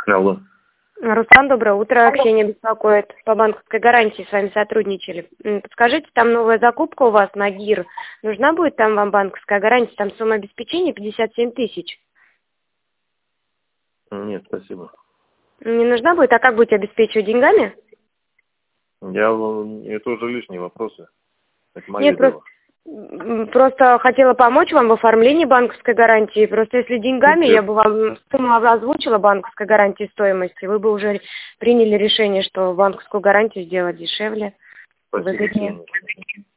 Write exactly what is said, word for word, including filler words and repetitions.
Алло. Руслан, доброе утро. Ксения беспокоит. По банковской гарантии с вами сотрудничали. М, Подскажите, там новая закупка у вас на ГИР. Нужна будет там вам банковская гарантия? Там сумма обеспечения пятьдесят семь тысяч. Нет, спасибо. Не нужна будет? А как будете обеспечивать деньгами? Я, в- это уже лишние вопросы. Это мое Нет, просто, дело. м, просто хотела помочь вам в оформлении банковской гарантии. Просто если деньгами, Нет, я бы вам сумму озвучила банковской гарантии стоимости, вы бы уже приняли решение, что банковскую гарантию сделать дешевле, спасибо, выгоднее. Ксения.